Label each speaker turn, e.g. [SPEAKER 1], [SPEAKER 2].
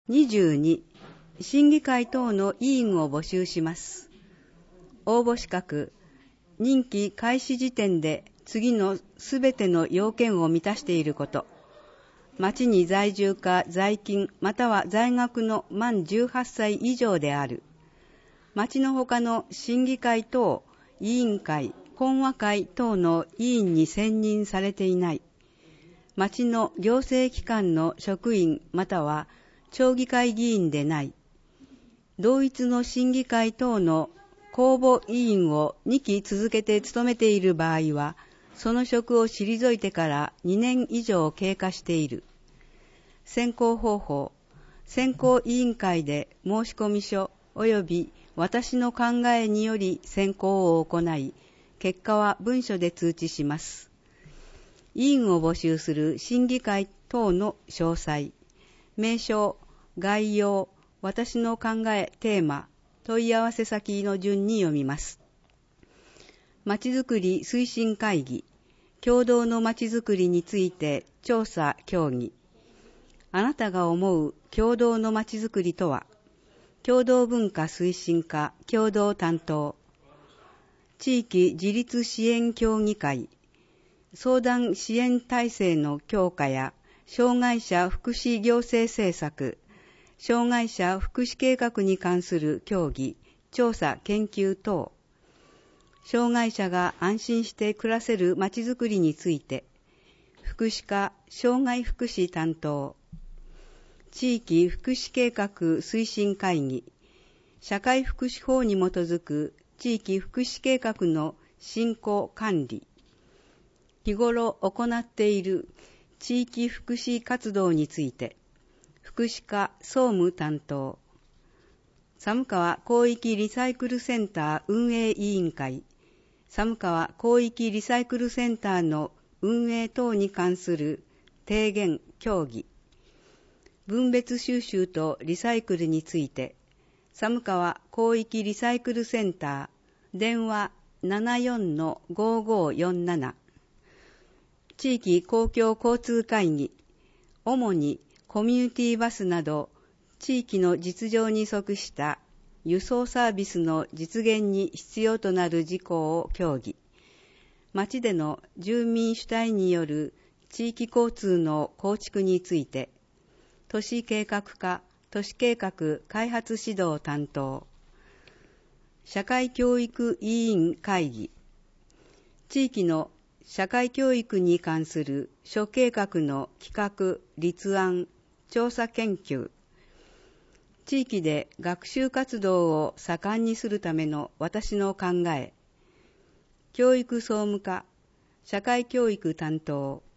[SPEAKER 1] 22、審議会等の委員を募集します。応募資格、任期開始時点で次のすべての要件を満たしていること。町に在住か在勤または在学の満18歳以上である。町の他の審議会等、委員会、懇話会等の委員に選任されていない。町の行政機関の職員または町議会議員でない。同一の審議会等の公募委員を2期続けて務めている場合は、その職を退いてから2年以上経過している。選考方法、選考委員会で申込書及び私の考えにより選考を行い、結果は文書で通知します。委員を募集する審議会等の詳細、名称、概要、私の考え、テーマ、問い合わせ先の順に読みます。まちづくり推進会議、共同のまちづくりについて調査協議。あなたが思う共同のまちづくりとは、共同文化推進課共同担当、地域自立支援協議会、相談支援体制の強化や障害者福祉行政政策、障害者福祉計画に関する協議、調査研究等、障害者が安心して暮らせるまちづくりについて、福祉課障害福祉担当、地域福祉計画推進会議、社会福祉法に基づく地域福祉計画の進行管理、日頃行っている地域福祉活動について、福祉課総務担当、寒川広域リサイクルセンター運営委員会、寒川広域リサイクルセンターの運営等に関する提言協議、分別収集とリサイクルについて、寒川広域リサイクルセンター、電話 74-5547、地域公共交通会議、主にコミュニティバスなど地域の実情に即した輸送サービスの実現に必要となる事項を協議。町での住民主体による地域交通の構築について、都市計画課、都市計画開発指導担当、社会教育委員会議、地域の社会教育に関する諸計画の企画、立案、調査研究、地域で学習活動を盛んにするための私の考え、教育総務課、社会教育担当、